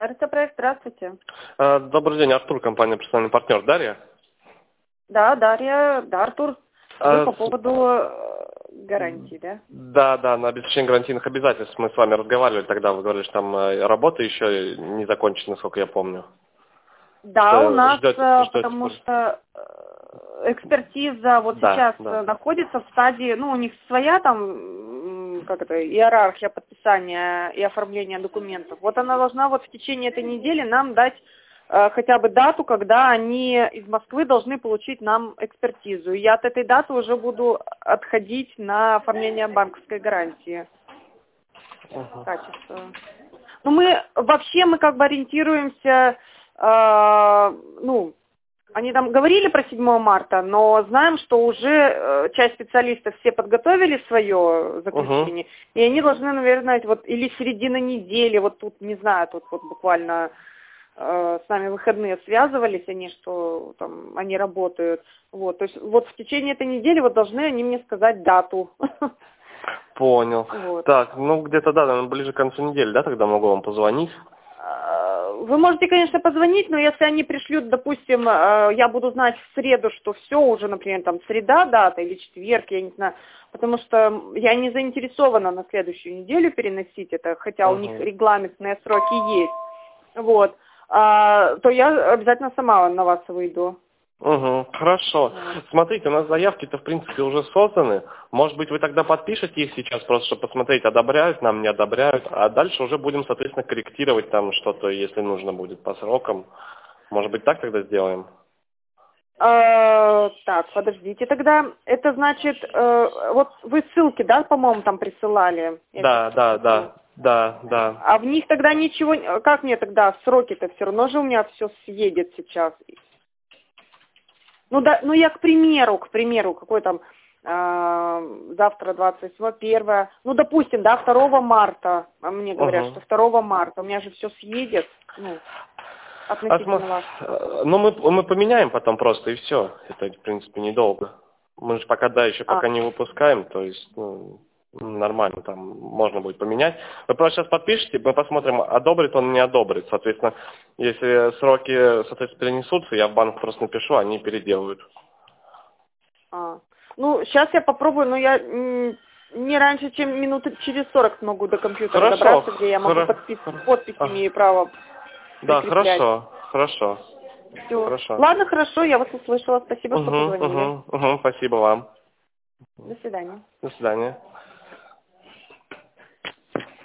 РЦ-проект, здравствуйте. Добрый день, Артур, компания «Персональный партнер». Дарья? Да, Дарья, да, Артур. Вы по С- поводу гарантии, да? Да, на обеспечение гарантийных обязательств мы с вами разговаривали тогда. Вы говорили, что там работа еще не закончена, насколько я помню. Да, у нас, Ждете. потому что экспертиза вот Да. сейчас находится в стадии, ну, у них своя там, иерархия подписания и оформления документов. Вот она должна вот в течение этой недели нам дать хотя бы дату, когда они из Москвы должны получить нам экспертизу. И я от этой даты уже буду отходить на оформление банковской гарантии. Качество. Ну, мы как бы ориентируемся, они там говорили про 7 марта, но знаем, что уже часть специалистов все подготовили свое заключение, и они должны, наверное, вот или середина недели, вот тут, не знаю, тут вот буквально с нами выходные связывались, они, что там, они работают, вот, то есть вот в течение этой недели вот должны они мне сказать дату. Понял. Вот. Так, где-то, наверное, ближе к концу недели, да, тогда могу вам позвонить? Вы можете, конечно, позвонить, но если они пришлют, допустим, я буду знать в среду, что все уже, например, там среда дата или четверг, я не знаю, потому что я не заинтересована на следующую неделю переносить это, хотя у них регламентные сроки есть, вот, то я обязательно сама на вас выйду. Хорошо. Смотрите, у нас заявки-то, в принципе, уже созданы. Может быть, вы тогда подпишете их сейчас, просто чтобы посмотреть, одобряют нам, не одобряют, а дальше уже будем, соответственно, корректировать там что-то, если нужно будет по срокам. Может быть, так тогда сделаем? Так, подождите, тогда это значит, вот вы ссылки, да, по-моему, там присылали? Да. А в них тогда ничего, как мне тогда сроки-то все равно же у меня все съедет сейчас. Я к примеру, какой там завтра 27-1, допустим, да, 2 марта, мне говорят, что 2 марта, у меня же все съедет, относительно вас. Мы поменяем потом просто, и все. Это, в принципе, недолго. Мы же пока не выпускаем, то есть, нормально, там можно будет поменять. Вы просто сейчас подпишите, мы посмотрим, одобрит он, не одобрит. Соответственно, если сроки, перенесутся, я в банк просто напишу, они переделают. Сейчас я попробую, но я не раньше, чем минуты через 40 смогу до компьютера добраться, где я могу подпись имею право прикреплять. Да, хорошо. Все. Хорошо. Ладно, хорошо, я вас услышала. Спасибо, что позвонили. Спасибо вам. До свидания. До свидания.